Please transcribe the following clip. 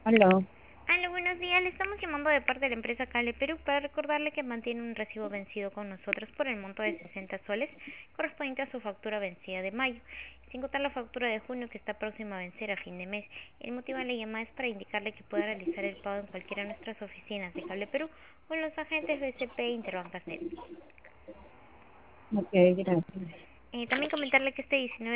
Aló, Hola, buenos días. Le estamos llamando de parte de la empresa Cable Perú para recordarle que mantiene un recibo vencido con nosotros por el monto de 60 soles correspondiente a su factura vencida de mayo, sin contar la factura de junio que está próxima a vencer a fin de mes. El motivo de la llamada es para indicarle que puede realizar el pago en cualquiera de nuestras oficinas de Cable Perú o en los agentes BCP e Interbancas Net. ok, gracias. También comentarle que este 19